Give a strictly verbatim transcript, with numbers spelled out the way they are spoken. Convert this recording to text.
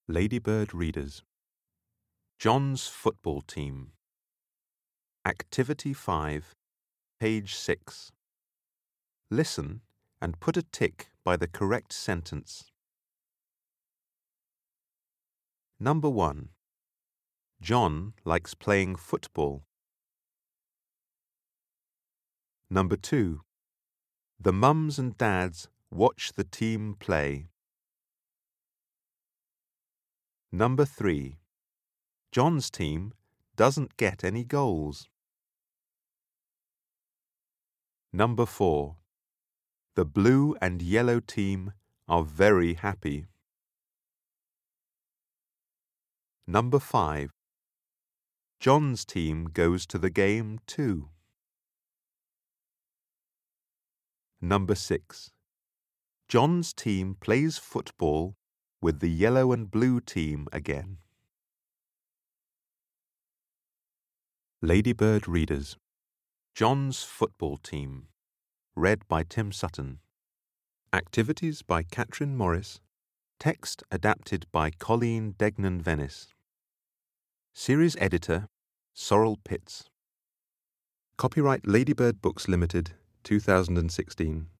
Ladybird Readers. John's Football Team. Activity five, page six. Listen and put a tick by the correct sentence. Number one. John likes playing football. Number two. The mums and dads watch the team play. Number three. John's team doesn't get any goals. Number four. The blue and yellow team are very happy. Number five. John's team goes to the game too. Number six. John's team plays football with the yellow and blue team again. Ladybird Readers. John's Football Team. Read by Tim Sutton. Activities by Catherine Morris. Text adapted by Colleen Degnan-Venice. Series editor, Sorrel Pitts. Copyright Ladybird Books Limited, two thousand sixteen.